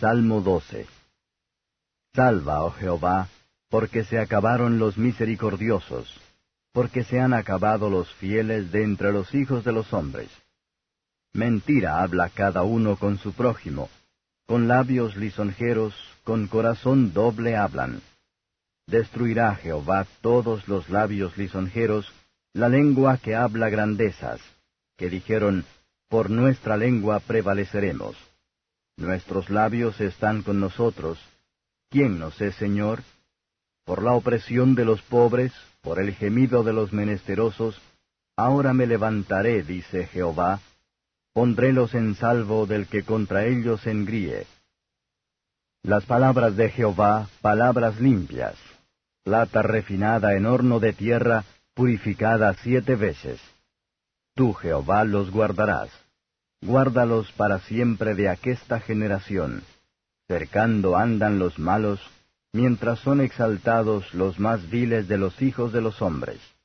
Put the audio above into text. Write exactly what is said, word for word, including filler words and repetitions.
Salmo doce. Salva, oh Jehová, porque se acabaron los misericordiosos, porque se han acabado los fieles de entre los hijos de los hombres. Mentira habla cada uno con su prójimo, con labios lisonjeros, con corazón doble hablan. Destruirá Jehová todos los labios lisonjeros, la lengua que habla grandezas, que dijeron, por nuestra lengua prevaleceremos. Nuestros labios están con nosotros. ¿Quién nos es Señor? Por la opresión de los pobres, por el gemido de los menesterosos, ahora me levantaré, dice Jehová, pondrélos en salvo del que contra ellos engríe. Las palabras de Jehová, palabras limpias, plata refinada en horno de tierra, purificada siete veces. Tú, Jehová, los guardarás. Guárdalos para siempre de aquesta generación. Cercando andan los malos, mientras son exaltados los más viles de los hijos de los hombres.